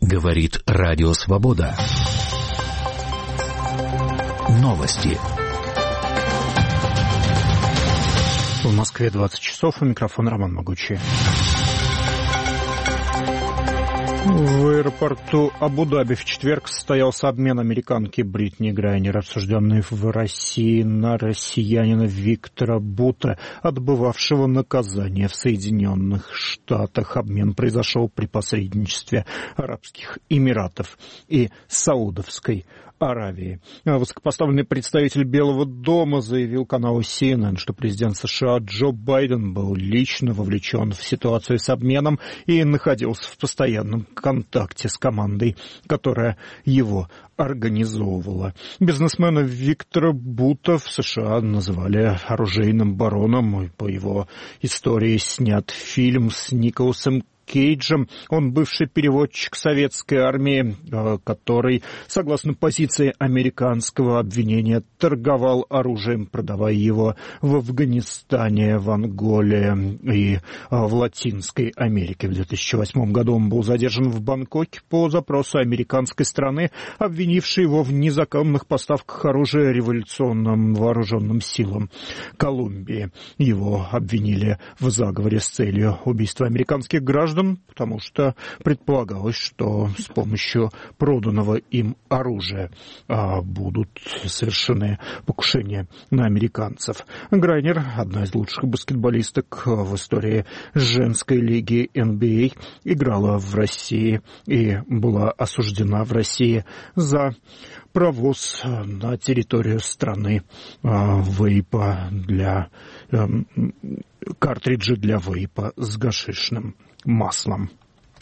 Говорит Радио Свобода. Новости. В Москве 20 часов. У микрофона Роман Могучий. В аэропорту Абу-Даби в четверг состоялся обмен американки Бритни Грайнер, осужденной в России, на россиянина Виктора Бута, отбывавшего наказание в Соединенных Штатах. Обмен произошел при посредничестве Арабских Эмиратов и Саудовской Аравии. Высокопоставленный представитель Белого дома заявил каналу CNN, что президент США Джо Байден был лично вовлечен в ситуацию с обменом и находился в постоянном контакте с командой, которая его организовывала. Бизнесмена Виктора Бута в США называли оружейным бароном, и по его истории снят фильм с Николасом Кейджем. Он бывший переводчик советской армии, который, согласно позиции американского обвинения, торговал оружием, продавая его в Афганистане, в Анголе и в Латинской Америке. В 2008 году он был задержан в Бангкоке по запросу американской страны, обвинившей его в незаконных поставках оружия революционным вооруженным силам Колумбии. Его обвинили в заговоре с целью убийства американских граждан, потому что предполагалось, что с помощью проданного им оружия будут совершены покушения на американцев. Грайнер, одна из лучших баскетболисток в истории женской лиги NBA, играла в России и была осуждена в России за провоз на территорию страны вейпа картриджа для вейпа с гашишным маслом.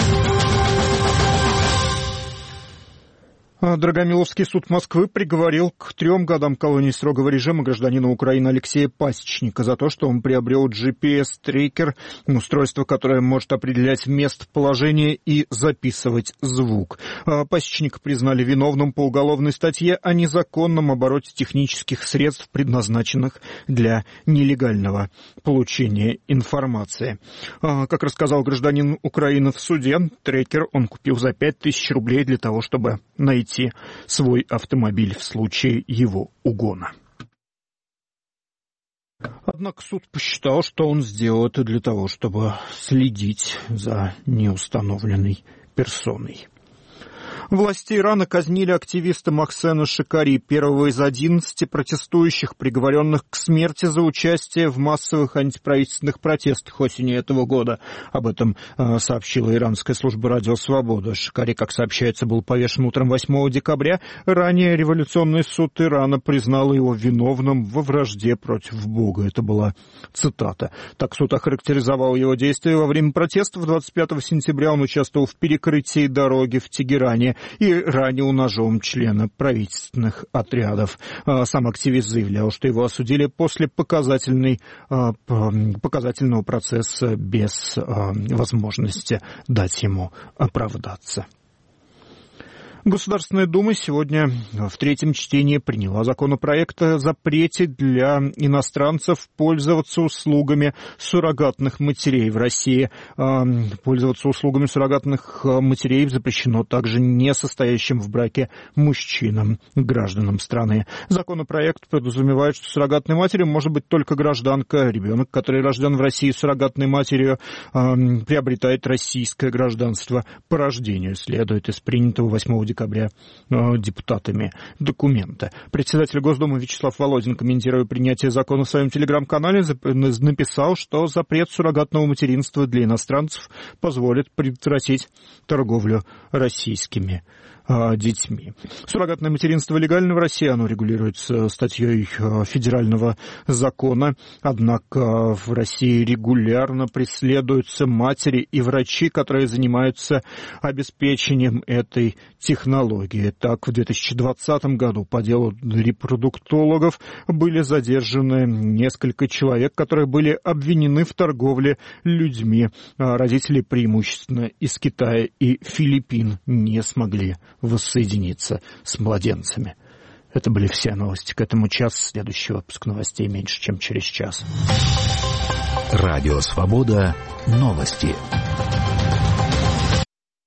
Драгомиловский суд Москвы приговорил к 3 годам колонии строгого режима гражданина Украины Алексея Пасечника за то, что он приобрел GPS-трекер, устройство, которое может определять местоположение и записывать звук. Пасечника признали виновным по уголовной статье о незаконном обороте технических средств, предназначенных для нелегального получения информации. Как рассказал гражданин Украины в суде, трекер он купил за 5000 рублей для того, чтобы найти свой автомобиль в случае его угона. Однако суд посчитал, что он сделал это для того, чтобы следить за неустановленной персоной. Власти Ирана казнили активиста Мохсена Шикари, первого из 11 протестующих, приговоренных к смерти за участие в массовых антиправительственных протестах осенью этого года. Об этом сообщила иранская служба «Радио Свобода». Шикари, как сообщается, был повешен утром 8 декабря. Ранее революционный суд Ирана признал его виновным во вражде против Бога. Это была цитата. Так суд охарактеризовал его действия во время протестов. 25 сентября он участвовал в перекрытии дороги в Тегеране и ранил ножом члена правительственных отрядов. Сам активист заявлял, что его осудили после показательного процесса без возможности дать ему оправдаться. Государственная Дума сегодня в третьем чтении приняла законопроект о запрете для иностранцев пользоваться услугами суррогатных матерей в России. Пользоваться услугами суррогатных матерей запрещено также не состоящим в браке мужчинам, гражданам страны. Законопроект подразумевает, что суррогатной матерью может быть только гражданка. Ребенок, который рожден в России суррогатной матерью, приобретает российское гражданство по рождению, следует из принятого 8 декабря депутатами документа. Председатель Госдумы Вячеслав Володин, комментируя принятие закона в своем телеграм-канале, написал, что запрет суррогатного материнства для иностранцев позволит предотвратить торговлю российскими детьми. Суррогатное материнство легально в России, оно регулируется статьей федерального закона, однако в России регулярно преследуются матери и врачи, которые занимаются обеспечением этой технологии. Так, в 2020 году по делу репродуктологов были задержаны несколько человек, которые были обвинены в торговле людьми. Родители преимущественно из Китая и Филиппин не смогли воссоединиться с младенцами. Это были все новости к этому часу. Следующий выпуск новостей меньше, чем через час. Радио Свобода. Новости.